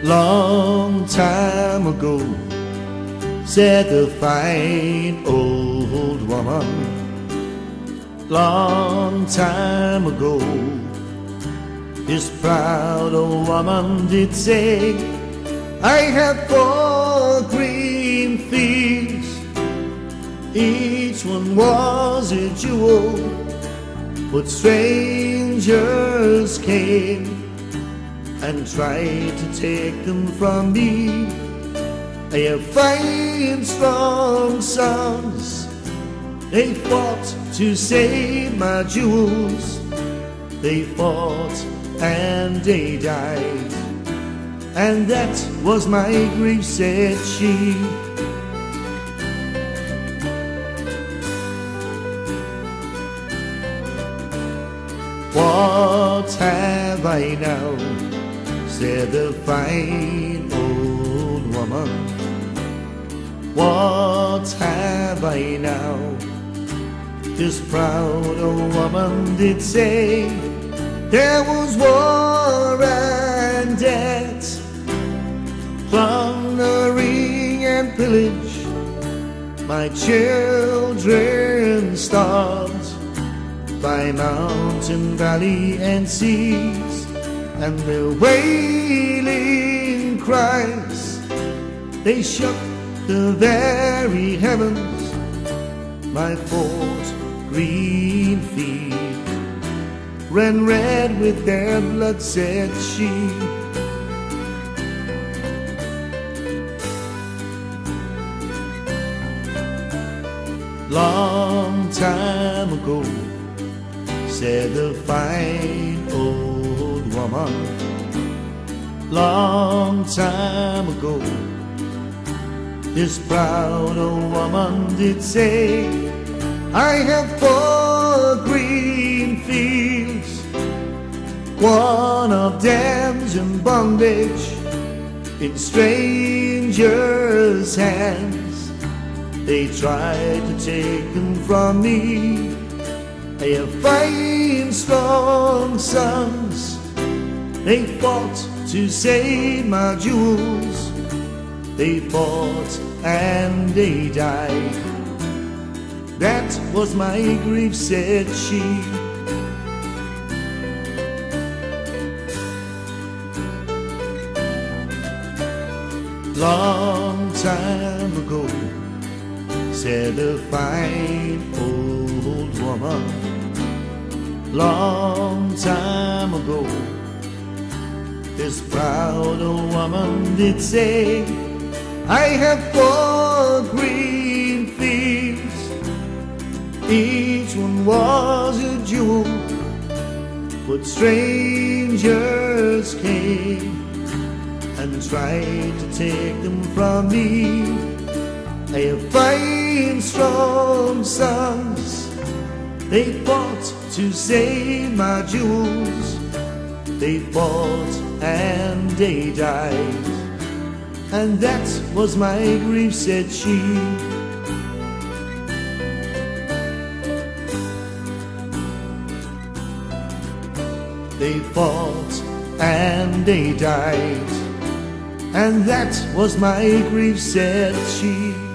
Long time ago, said the fine old woman. Long time ago, this proud old woman did say, I have 4 green fields, each one was a jewel, but strangers came and tried to take them from me. I have 5 strong sons, they fought to save my jewels. They fought and they died, and that was my grief, said she. What have I now, said the fine old woman. What have I now? This proud old woman did say, there was war and death, plundering and pillage. My children starved by mountain, valley and seas, and their wailing cries, they shook the very heavens. My 4 green fields ran red with their blood, said she. Long time ago, said the fine old woman. Long time ago, this proud old woman did say, I have 4 green fields, one of them's in bondage in strangers' hands. They tried to take them from me. I have 5 strong sons, they fought to save my jewels. They fought and they died, that was my grief, said she. Long time ago, said the fine old woman. Long time ago, this proud old woman did say, I have 4 green fields, each one was a jewel, but strangers came and tried to take them from me. I have 5 strong sons, they fought to save my jewels. They fought and they died, and that was my grief, said she. They fought and they died, and that was my grief, said she.